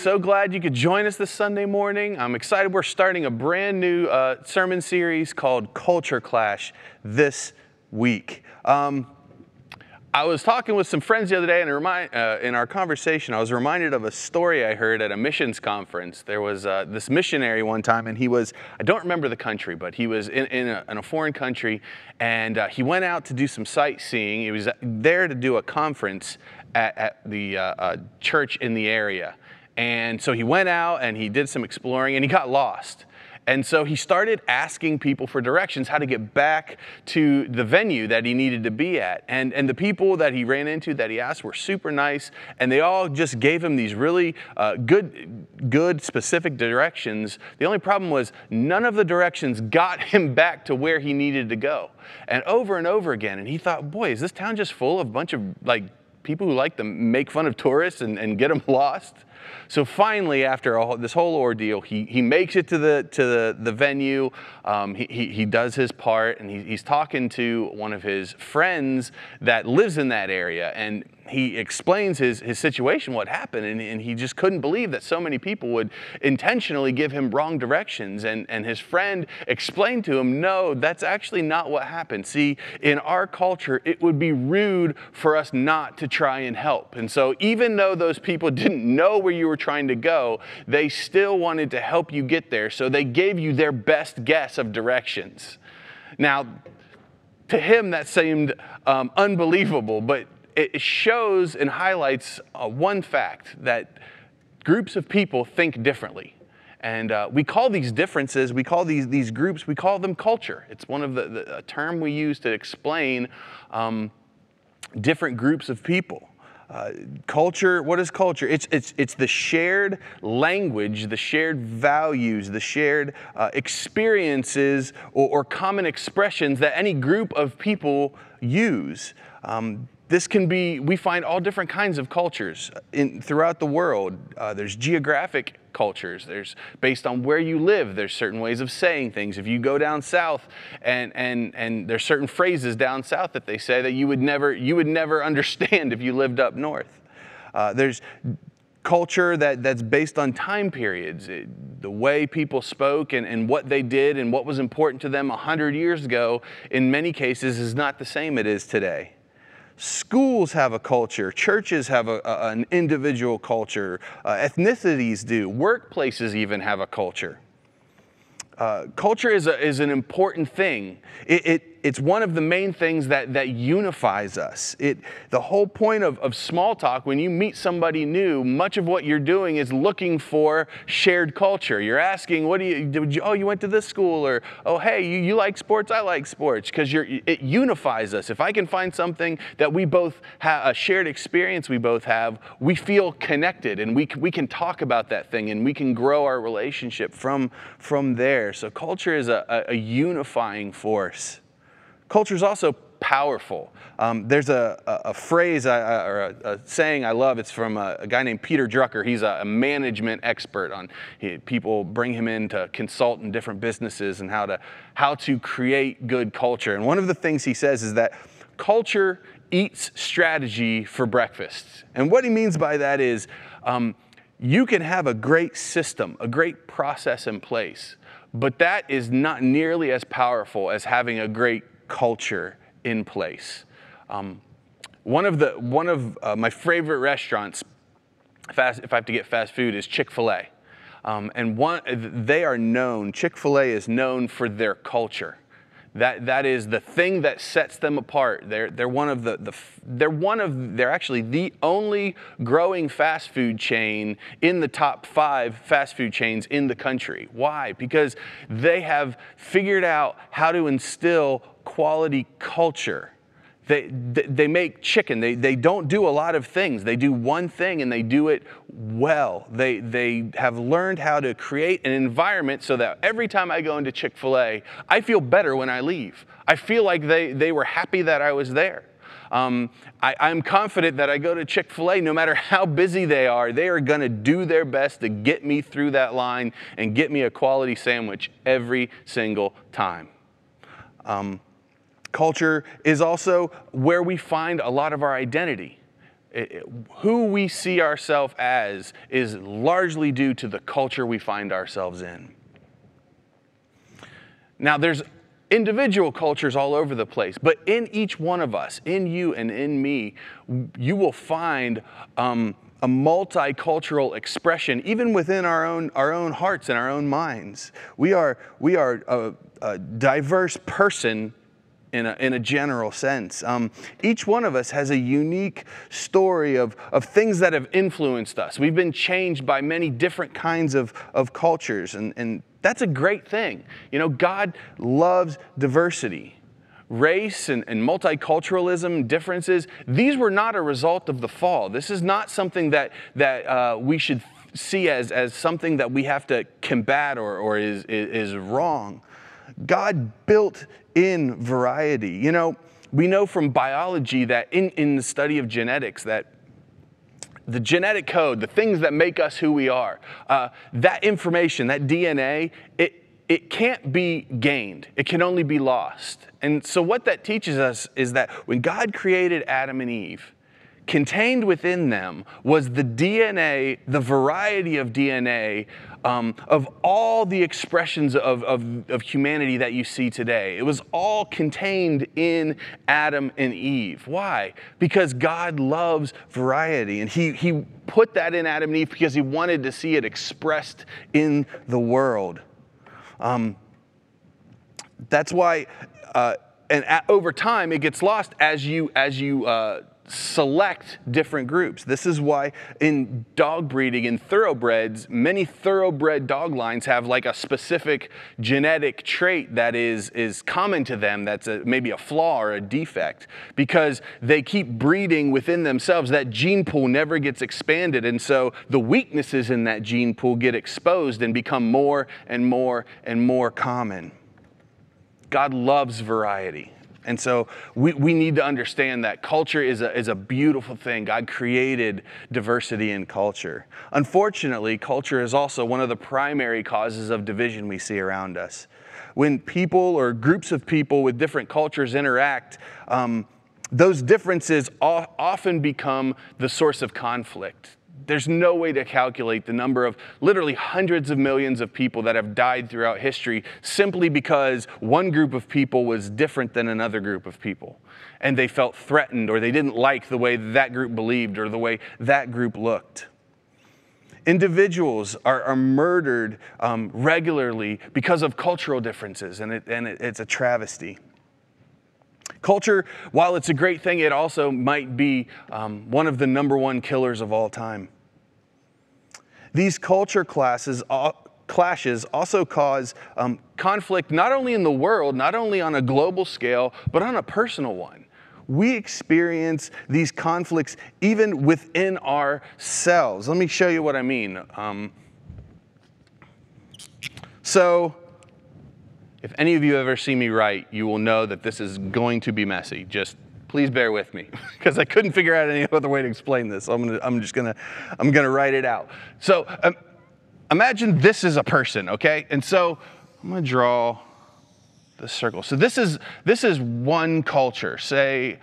so glad you could join us this Sunday morning. I'm excited. We're starting a brand new sermon series called Culture Clash this week. I was talking with some friends the other day, and in our conversation, I was reminded of a story I heard at a missions conference. There was this missionary one time, and I don't remember the country, but he was in a foreign country, and he went out to do some sightseeing. He was there to do a conference at the church in the area. And so he went out and he did some exploring and he got lost. And so he started asking people for directions, how to get back to the venue that he needed to be at. And the people that he ran into, that he asked, were super nice. And they all just gave him these really good specific directions. The only problem was none of the directions got him back to where he needed to go. And over again. And he thought, boy, is this town just full of a bunch of people who like to make fun of tourists and get them lost? So finally, after this whole ordeal, he makes it to the venue. He does his part, and he's talking to one of his friends that lives in that area, and he explains his situation, what happened, and he just couldn't believe that so many people would intentionally give him wrong directions. And his friend explained to him, no, that's actually not what happened. See, in our culture, it would be rude for us not to try and help. And so even though those people didn't know where you were trying to go, they still wanted to help you get there. So they gave you their best guess of directions. Now, to him, that seemed unbelievable, but it shows and highlights one fact, that groups of people think differently. And we call these differences, we call these groups, we call them culture. It's one of the term we use to explain different groups of people. Culture, what is culture? It's the shared language, the shared values, the shared experiences or common expressions that any group of people use. This can be, we find all different kinds of cultures throughout the world. There's geographic cultures. There's based on where you live. There's certain ways of saying things. If you go down south and there's certain phrases down south that they say that you would never understand if you lived up north. There's culture that's based on time periods. The way people spoke and what they did and what was important to them 100 years ago, in many cases, is not the same it is today. Schools have a culture. Churches have an individual culture. Ethnicities do. Workplaces even have a culture. Culture is an important thing. It's one of the main things that unifies us. The whole point of small talk, when you meet somebody new, much of what you're doing is looking for shared culture. You're asking, you went to this school, or, oh, hey, you like sports, I like sports, because it unifies us. If I can find something that we both have, a shared experience we both have, we feel connected, and we can talk about that thing, and we can grow our relationship from there. So culture is a unifying force. Culture is also powerful. There's a phrase or a saying I love. It's from a guy named Peter Drucker. He's a management expert. People bring him in to consult in different businesses and how to create good culture. And one of the things he says is that culture eats strategy for breakfast. And what he means by that is you can have a great system, a great process in place, but that is not nearly as powerful as having a great culture in place. One of my favorite restaurants, if I have to get fast food, is Chick-fil-A. Chick-fil-A is known for their culture. That is the thing that sets them apart. They're actually the only growing fast food chain in the top 5 fast food chains in the country. Why? Because they have figured out how to instill quality culture. They make chicken. They don't do a lot of things. They do one thing and they do it well. They have learned how to create an environment so that every time I go into Chick-fil-A, I feel better when I leave. I feel like they were happy that I was there. I'm confident that I go to Chick-fil-A, no matter how busy they are going to do their best to get me through that line and get me a quality sandwich every single time. Culture is also where we find a lot of our identity. who we see ourselves as is largely due to the culture we find ourselves in. Now, there's individual cultures all over the place, but in each one of us, in you and in me, you will find a multicultural expression, even within our own hearts and our own minds. We are a diverse person in a general sense. Each one of us has a unique story of things that have influenced us. We've been changed by many different kinds of cultures, and that's a great thing. You know, God loves diversity. Race and multiculturalism, differences, these were not a result of the fall. This is not something that we should see as something that we have to combat or is wrong. God built in variety. You know, we know from biology that in the study of genetics that the genetic code, the things that make us who we are, that information, that DNA, it can't be gained. It can only be lost. And so what that teaches us is that when God created Adam and Eve, contained within them was the DNA, the variety of DNA of all the expressions of humanity that you see today. It was all contained in Adam and Eve. Why? Because God loves variety, and He put that in Adam and Eve because He wanted to see it expressed in the world. That's why, over time, it gets lost as you select different groups. This is why in dog breeding, in thoroughbreds, many thoroughbred dog lines have like a specific genetic trait that is common to them, that's maybe a flaw or a defect, because they keep breeding within themselves. That gene pool never gets expanded, and so the weaknesses in that gene pool get exposed and become more and more and more common. God loves variety. And so we need to understand that culture is a beautiful thing. God created diversity in culture. Unfortunately, culture is also one of the primary causes of division we see around us. When people or groups of people with different cultures interact, those differences often become the source of conflict. There's no way to calculate the number of literally hundreds of millions of people that have died throughout history simply because one group of people was different than another group of people. And they felt threatened, or they didn't like the way that group believed or the way that group looked. Individuals are murdered regularly because of cultural differences, and it's a travesty. Culture, while it's a great thing, it also might be one of the number one killers of all time. These culture clashes also cause conflict not only in the world, not only on a global scale, but on a personal one. We experience these conflicts even within ourselves. Let me show you what I mean. If any of you ever see me write, you will know that this is going to be messy. Just please bear with me, because I couldn't figure out any other way to explain this. I'm gonna write it out. So imagine this is a person, okay? And so I'm gonna draw the circle. So this is one culture. Say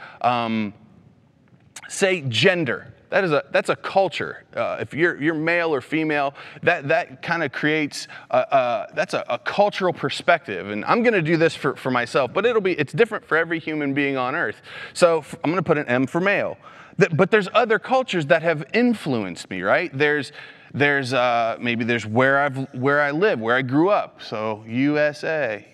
gender. That's a culture. If you're male or female, that kind of creates that's a cultural perspective. And I'm going to do this for myself, but it's different for every human being on earth. So I'm going to put an M for male. But there's other cultures that have influenced me, right? There's where I live, where I grew up. So USA.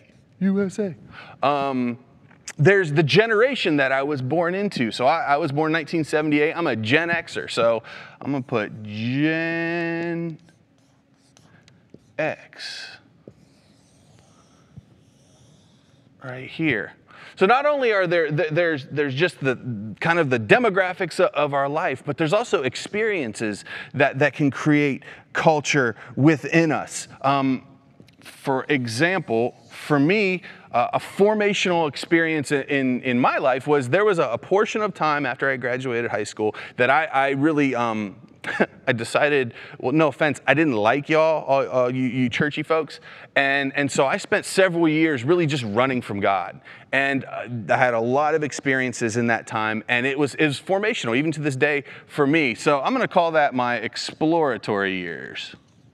There's the generation that I was born into. So I was born in 1978. I'm a Gen Xer. So I'm going to put Gen X right here. So not only are there's just the kind of the demographics of our life, but there's also experiences that can create culture within us. For example, for me, a formational experience in my life was there was a portion of time after I graduated high school that I really I decided, well, no offense, I didn't like y'all, all you churchy folks. And so I spent several years really just running from God. And I had a lot of experiences in that time, and it was formational, even to this day, for me. So I'm going to call that my exploratory years.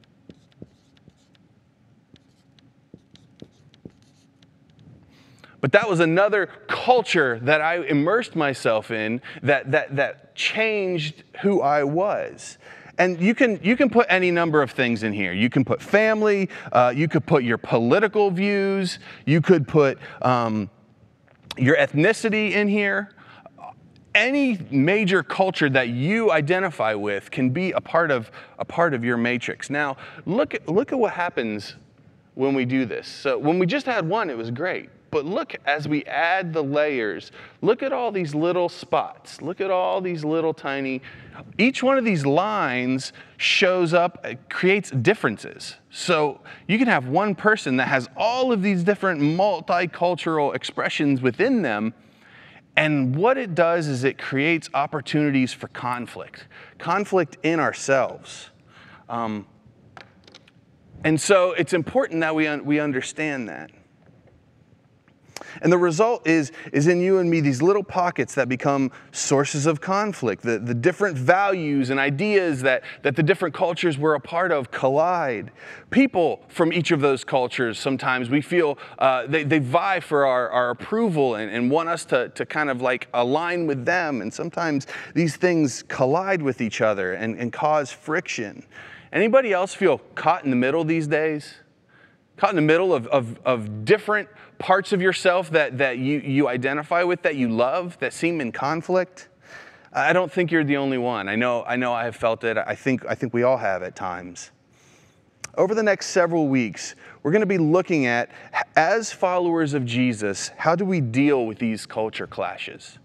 But that was another culture that I immersed myself in that changed who I was. And you can put any number of things in here. You can put family, you could put your political views, you could put your ethnicity in here. Any major culture that you identify with can be a part of your matrix. Now, look at what happens when we do this. So when we just had one, it was great. But look, as we add the layers, look at all these little spots. Look at all these little tiny, each one of these lines shows up, creates differences. So you can have one person that has all of these different multicultural expressions within them, and what it does is it creates opportunities for conflict in ourselves. And so it's important that we understand that. And the result is in you and me, these little pockets that become sources of conflict. The different values and ideas that the different cultures we're a part of collide. People from each of those cultures, sometimes we feel they vie for our approval and want us to kind of like align with them. And sometimes these things collide with each other and cause friction. Anybody else feel caught in the middle these days? Caught in the middle of different parts of yourself that you identify with, that you love, that seem in conflict? I don't think you're the only one. I know I have felt it. I think we all have at times. Over the next several weeks, we're going to be looking at, as followers of Jesus, how do we deal with these culture clashes?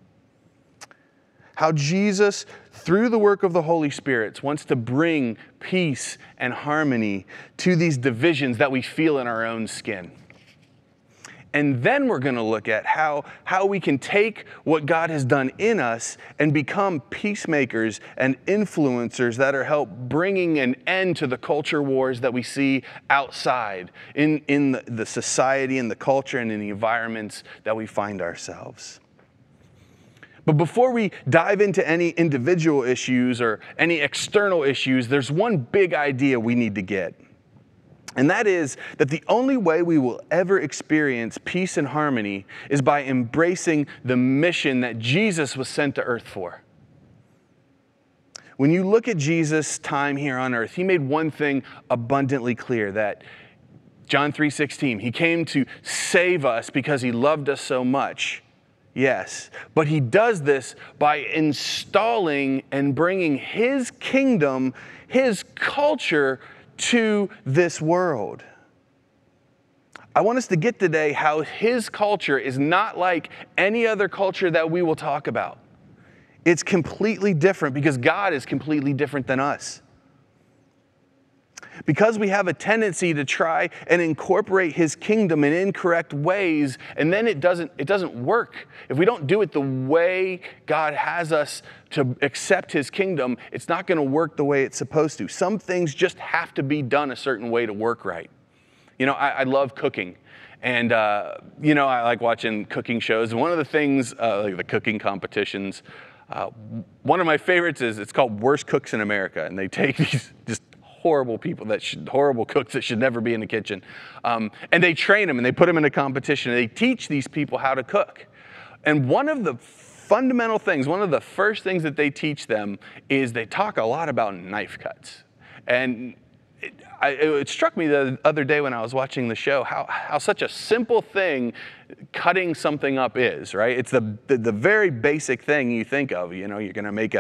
How Jesus, through the work of the Holy Spirit, wants to bring peace and harmony to these divisions that we feel in our own skin. And then we're going to look at how we can take what God has done in us and become peacemakers and influencers that are help bringing an end to the culture wars that we see outside in the society and the culture and in the environments that we find ourselves. But before we dive into any individual issues or any external issues, there's one big idea we need to get. And that is that the only way we will ever experience peace and harmony is by embracing the mission that Jesus was sent to earth for. When you look at Jesus' time here on earth, he made one thing abundantly clear, that John 3:16, he came to save us because he loved us so much. Yes, but he does this by installing and bringing his kingdom, his culture to this world. I want us to get today how his culture is not like any other culture that we will talk about. It's completely different because God is completely different than us. Because we have a tendency to try and incorporate his kingdom in incorrect ways, and then it doesn't work. If we don't do it the way God has us to accept his kingdom, it's not going to work the way it's supposed to. Some things just have to be done a certain way to work right. You know, I love cooking. And, I like watching cooking shows. And one of the things, like the cooking competitions, one of my favorites it's called Worst Cooks in America. And they take these just horrible cooks that should never be in the kitchen. And they train them and they put them in a competition and they teach these people how to cook. And one of the fundamental things, one of the first things that they teach them is they talk a lot about knife cuts. And it struck me the other day when I was watching the show how such a simple thing cutting something up is, right? It's the very basic thing you think of. You know, you're going to make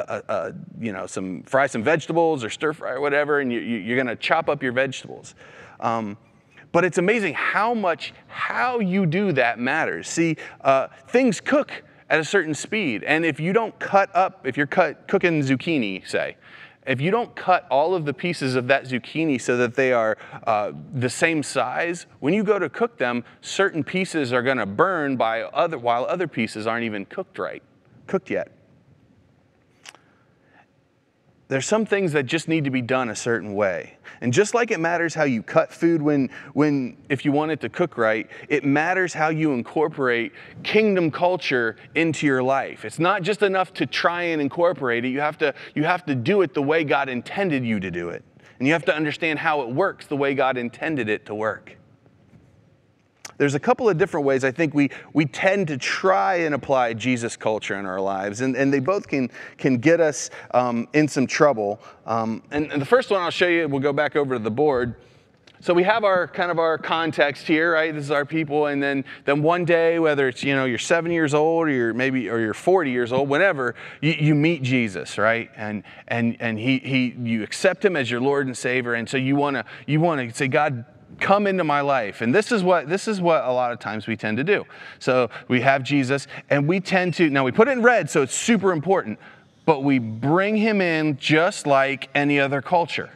fry some vegetables or stir fry or whatever, and you're going to chop up your vegetables. But it's amazing how you do that matters. See, things cook at a certain speed, and if you don't if you're cooking zucchini, say, if you don't cut all of the pieces of that zucchini so that they are the same size, when you go to cook them, certain pieces are going to burn while other pieces aren't even cooked yet. there's some things that just need to be done a certain way. And just like it matters how you cut food if you want it to cook right, it matters how you incorporate kingdom culture into your life. It's not just enough to try and incorporate it. You have to do it the way God intended you to do it. And you have to understand how it works the way God intended it to work. There's a couple of different ways I think we tend to try and apply Jesus culture in our lives, and they both can get us in some trouble. And the first one I'll show you, we'll go back over to the board. So we have our context here, right? This is our people, and then one day, whether it's you're 7 years old or you're 40 years old, whenever you meet Jesus, right? And you accept him as your Lord and Savior, and so you want to say, God, come into my life. And this is what a lot of times we tend to do. So we have Jesus, and we tend to, now we put it in red, so it's super important, but we bring him in just like any other culture.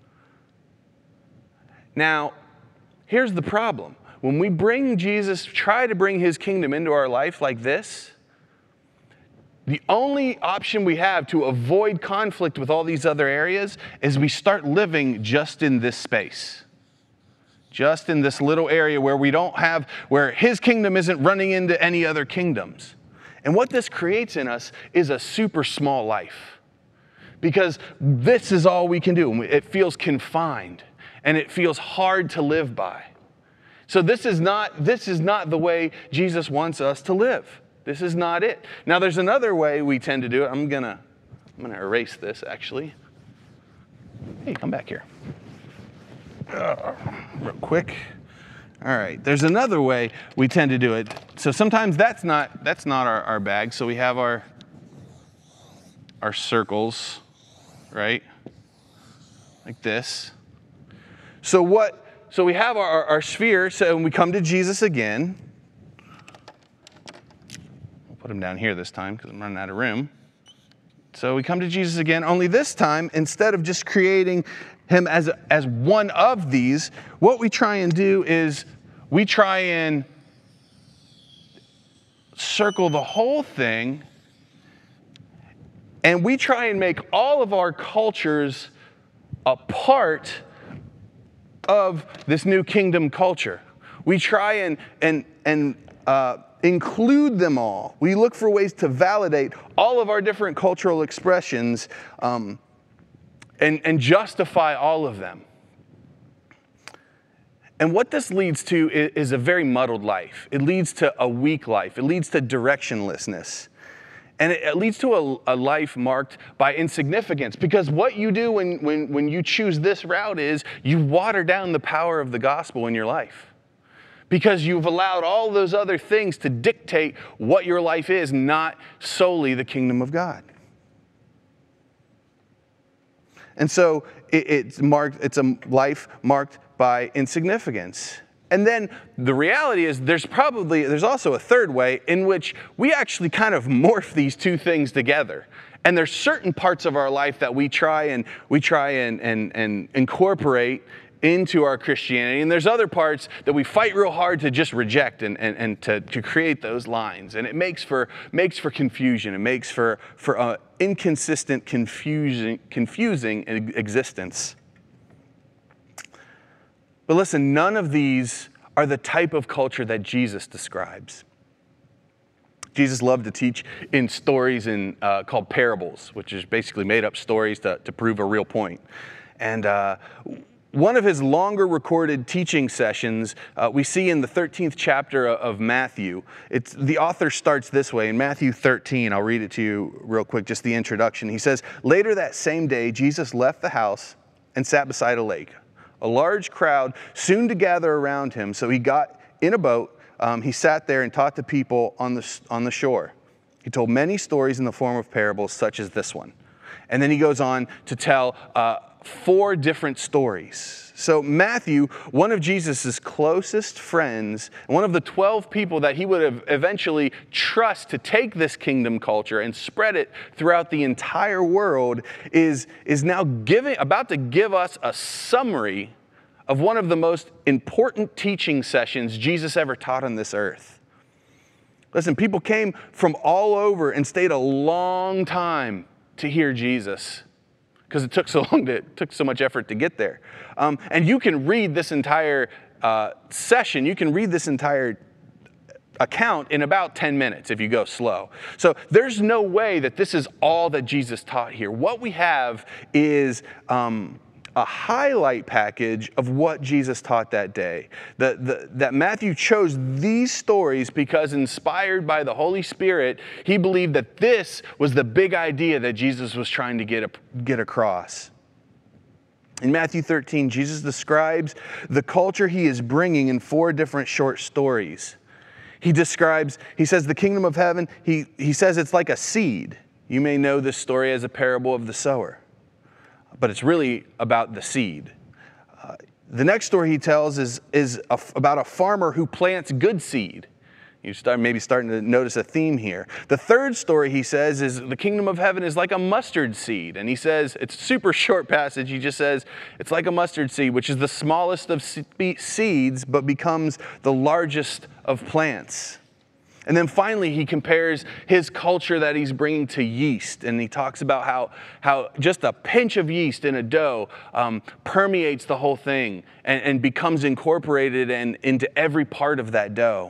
Now, here's the problem. When we bring Jesus, try to bring his kingdom into our life like this, the only option we have to avoid conflict with all these other areas is we start living just in this space. Just in this little area where his kingdom isn't running into any other kingdoms. And what this creates in us is a super small life. Because this is all we can do. It feels confined. And it feels hard to live by. So this is not the way Jesus wants us to live. This is not it. Now there's another way we tend to do it. I'm gonna erase this actually. Hey, come back here. Real quick. All right, there's another way we tend to do it. So sometimes that's not our bag. So we have our circles, right? Like this. So we have our sphere. So when we come to Jesus again, we'll put him down here this time because I'm running out of room. So we come to Jesus again, only this time, instead of just creating him as one of these, what we try and do is we try and circle the whole thing, and we try and make all of our cultures a part of this new kingdom culture. We try and include them all. We look for ways to validate all of our different cultural expressions and justify all of them. And what this leads to is a very muddled life. It leads to a weak life. It leads to directionlessness. And it leads to a life marked by insignificance. Because what you do when you choose this route is you water down the power of the gospel in your life. Because you've allowed all those other things to dictate what your life is, not solely the kingdom of God. And so it's a life marked by insignificance. And then the reality is there's also a third way in which we actually kind of morph these two things together. And there's certain parts of our life that we try and incorporate into our Christianity, and there's other parts that we fight real hard to just reject and to create those lines. And it makes for confusion. It makes for inconsistent, confusing existence. But listen, none of these are the type of culture that Jesus describes. Jesus loved to teach in stories called parables, which is basically made up stories to prove a real point. And one of his longer recorded teaching sessions we see in the 13th chapter of Matthew. The author starts this way in Matthew 13. I'll read it to you real quick, just the introduction. He says, "Later that same day, Jesus left the house and sat beside a lake. A large crowd soon to gather around him, so he got in a boat. He sat there and taught the people on the shore. He told many stories in the form of parables, such as this one." And then he goes on to tell 4 different stories. So Matthew, one of Jesus' closest friends, one of the 12 people that he would have eventually trust to take this kingdom culture and spread it throughout the entire world, is now about to give us a summary of one of the most important teaching sessions Jesus ever taught on this earth. Listen, people came from all over and stayed a long time to hear Jesus. because it took so much effort to get there. And you can read this entire session, you can read this entire account in about 10 minutes if you go slow. So there's no way that this is all that Jesus taught here. What we have is a highlight package of what Jesus taught that day. That Matthew chose these stories because, inspired by the Holy Spirit, he believed that this was the big idea that Jesus was trying to get across. In Matthew 13, Jesus describes the culture he is bringing in 4 different short stories. He says the kingdom of heaven, he says it's like a seed. You may know this story as a parable of the sower, but it's really about the seed. The next story he tells is about a farmer who plants good seed. You maybe starting to notice a theme here. The third story he says is the kingdom of heaven is like a mustard seed. And he says, it's a super short passage. He just says, it's like a mustard seed, which is the smallest of seeds, but becomes the largest of plants. And then finally, he compares his culture that he's bringing to yeast. And he talks about how just a pinch of yeast in a dough permeates the whole thing and becomes incorporated into every part of that dough.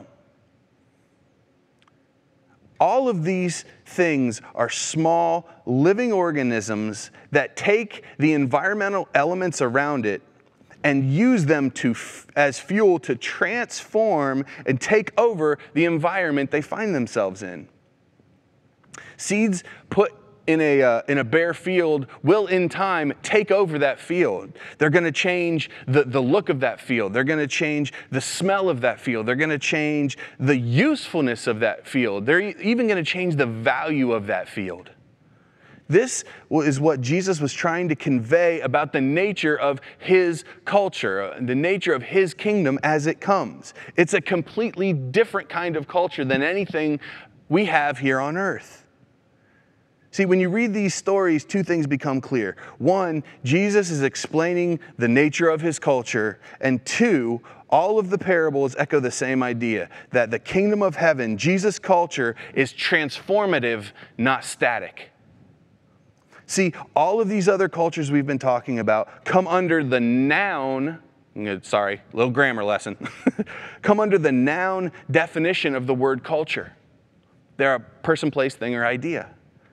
All of these things are small living organisms that take the environmental elements around it and use them as fuel to transform and take over the environment they find themselves in. Seeds put in a bare field will in time take over that field. They're going to change the look of that field. They're going to change the smell of that field. They're going to change the usefulness of that field. They're even going to change the value of that field. This is what Jesus was trying to convey about the nature of his culture, the nature of his kingdom as it comes. It's a completely different kind of culture than anything we have here on earth. See, when you read these stories, 2 things become clear. 1, Jesus is explaining the nature of his culture. And 2, all of the parables echo the same idea, that the kingdom of heaven, Jesus' culture, is transformative, not static. See, all of these other cultures we've been talking about come under the noun, sorry, little grammar lesson, come under the noun definition of the word culture. They're a person, place, thing, or idea.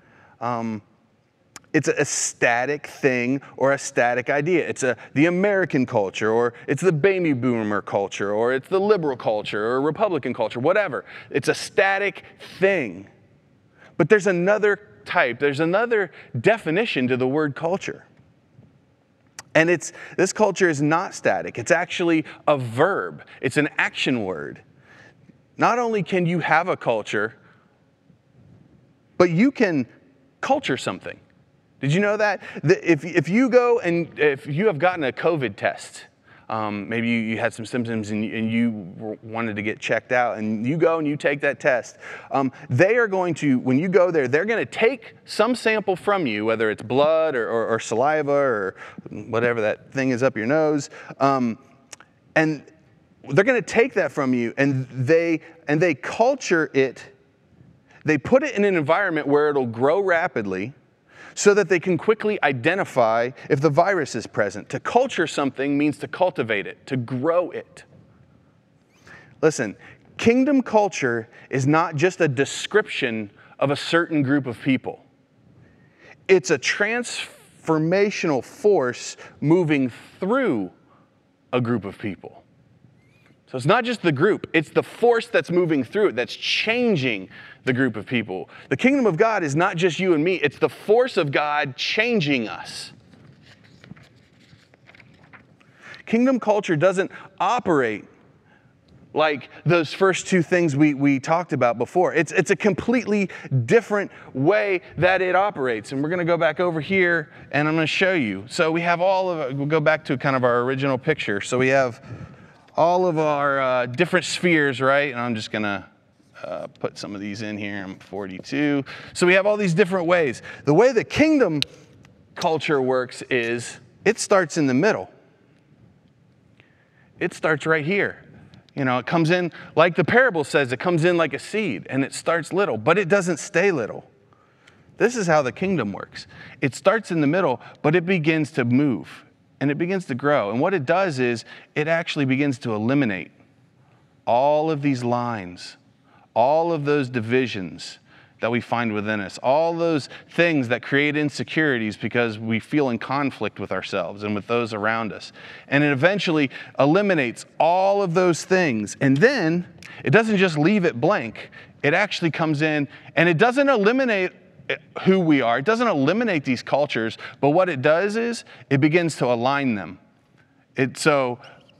It's a static thing or a static idea. It's the American culture, or it's the baby boomer culture, or it's the liberal culture, or Republican culture, whatever. It's a static thing. But there's another type, there's another definition to the word culture. And this culture is not static. It's actually a verb. It's an action word. Not only can you have a culture, but you can culture something. Did you know that? If you go and if you have gotten a COVID test, maybe you had some symptoms and you wanted to get checked out, and you go and you take that test, they are going to, when you go there, they're going to take some sample from you, whether it's blood or saliva or whatever that thing is up your nose, and they're going to take that from you, and they culture it. They put it in an environment where it'll grow rapidly so that they can quickly identify if the virus is present. To culture something means to cultivate it, to grow it. Listen, kingdom culture is not just a description of a certain group of people. It's a transformational force moving through a group of people. So it's not just the group, it's the force that's moving through it, that's changing the group of people. The kingdom of God is not just you and me, it's the force of God changing us. Kingdom culture doesn't operate like those first 2 things we talked about before. It's a completely different way that it operates. And we're going to go back over here and I'm going to show you. So we have we'll go back to kind of our original picture. So we have all of our different spheres, right? And I'm just going to put some of these in here. I'm 42. So we have all these different ways. The way the kingdom culture works is it starts in the middle. It starts right here. It comes in, like the parable says, it comes in like a seed, and it starts little, but it doesn't stay little. This is how the kingdom works. It starts in the middle, but it begins to move and it begins to grow. And what it does is it actually begins to eliminate all of these lines, all of those divisions that we find within us, all those things that create insecurities because we feel in conflict with ourselves and with those around us. And it eventually eliminates all of those things. And then it doesn't just leave it blank. It actually comes in and it doesn't eliminate who we are. It doesn't eliminate these cultures, but what it does is it begins to align them. So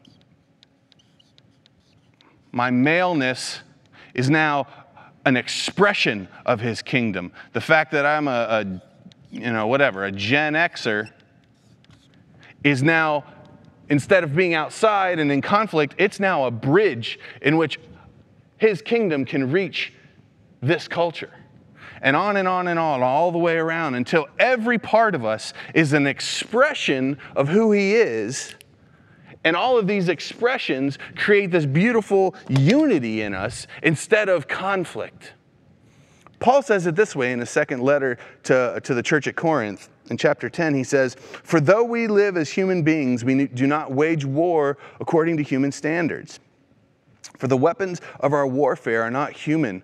my maleness is now an expression of his kingdom. The fact that I'm a Gen Xer is now, instead of being outside and in conflict, it's now a bridge in which his kingdom can reach this culture. And on and on and on, all the way around, until every part of us is an expression of who he is. And all of these expressions create this beautiful unity in us instead of conflict. Paul says it this way in his second letter to the church at Corinth. In chapter 10, he says, "For though we live as human beings, we do not wage war according to human standards. For the weapons of our warfare are not human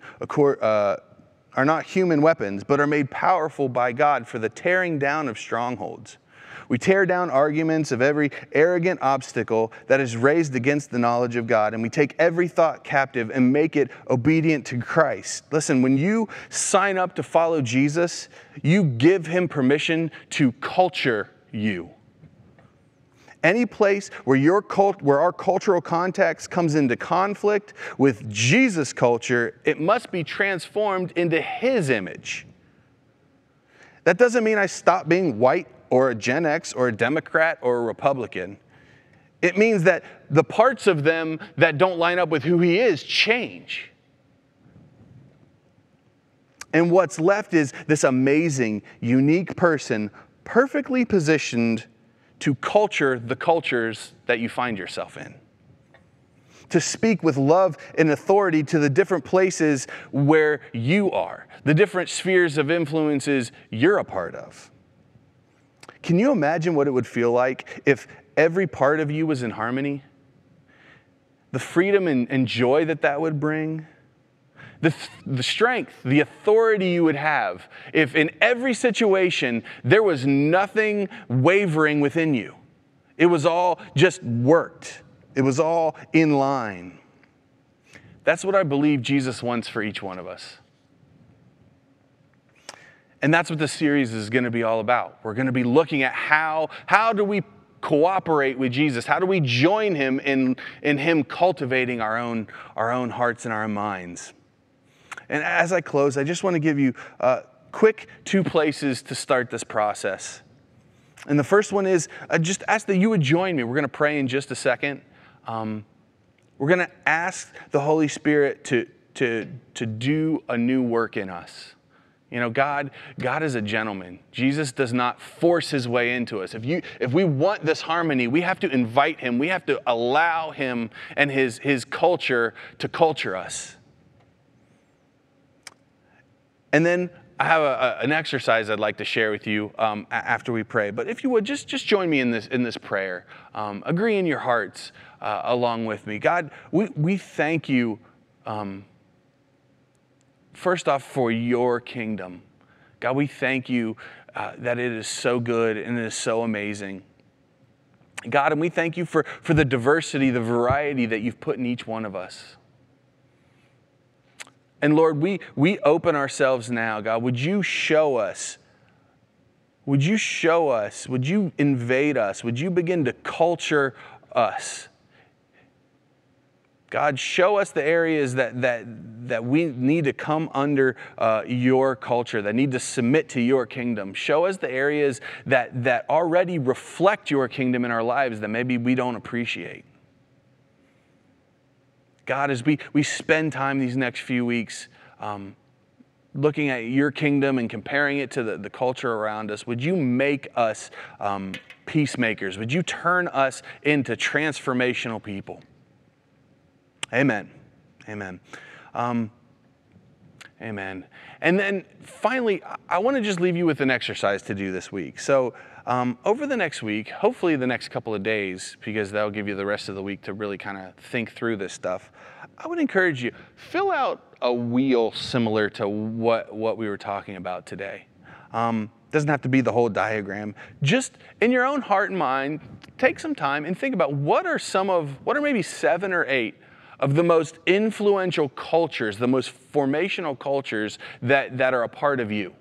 weapons, but are made powerful by God for the tearing down of strongholds. We tear down arguments of every arrogant obstacle that is raised against the knowledge of God, and we take every thought captive and make it obedient to Christ." Listen, when you sign up to follow Jesus, you give him permission to culture you. Any place where our cultural context comes into conflict with Jesus' culture, it must be transformed into his image. That doesn't mean I stop being white or a Gen X or a Democrat or a Republican. It means that the parts of them that don't line up with who he is change. And what's left is this amazing, unique person, perfectly positioned to culture the cultures that you find yourself in. To speak with love and authority to the different places where you are, the different spheres of influences you're a part of. Can you imagine what it would feel like if every part of you was in harmony? The freedom and joy that would bring? The strength, the authority you would have if in every situation there was nothing wavering within you. It was all just worked. It was all in line. That's what I believe Jesus wants for each one of us. And that's what this series is going to be all about. We're going to be looking at how do we cooperate with Jesus? How do we join him in him cultivating our own hearts and our minds? And as I close, I just want to give you quick 2 places to start this process. And the first one is just ask that you would join me. We're going to pray in just a second. We're going to ask the Holy Spirit to do a new work in us. You know, God is a gentleman. Jesus does not force his way into us. If we want this harmony, we have to invite him. We have to allow him and his culture to culture us. And then I have an exercise I'd like to share with you after we pray. But if you would, just join me in this prayer. Agree in your hearts along with me. God, we thank you, first off, for your kingdom. God, we thank you that it is so good and it is so amazing. God, and we thank you for the diversity, the variety that you've put in each one of us. And Lord, we open ourselves now, God. Would you show us? Would you show us? Would you invade us? Would you begin to culture us? God, show us the areas that we need to come under your culture, that need to submit to your kingdom. Show us the areas that already reflect your kingdom in our lives that maybe we don't appreciate. God, as we spend time these next few weeks looking at your kingdom and comparing it to the culture around us, would you make us peacemakers? Would you turn us into transformational people? Amen. Amen. Amen. And then finally, I want to just leave you with an exercise to do this week. So over the next week, hopefully the next couple of days, because that'll give you the rest of the week to really kind of think through this stuff, I would encourage you, fill out a wheel similar to what we were talking about today. Doesn't have to be the whole diagram. Just in your own heart and mind, take some time and think about what are maybe 7 or 8 of the most influential cultures, the most formational cultures that are a part of you.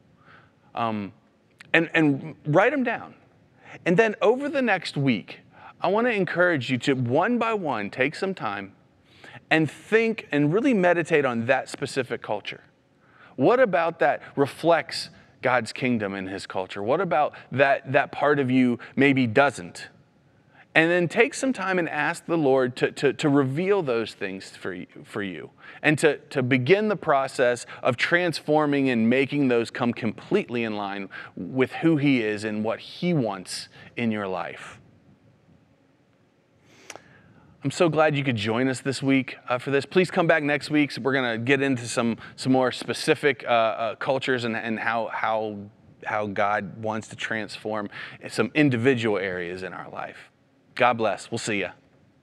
And write them down. And then over the next week, I want to encourage you to one by one take some time and think and really meditate on that specific culture. What about that reflects God's kingdom and his culture? What about that part of you maybe doesn't? And then take some time and ask the Lord to reveal those things for you and to begin the process of transforming and making those come completely in line with who he is and what he wants in your life. I'm so glad you could join us this week for this. Please come back next week. So we're going to get into some more specific cultures and how God wants to transform some individual areas in our life. God bless. We'll see you.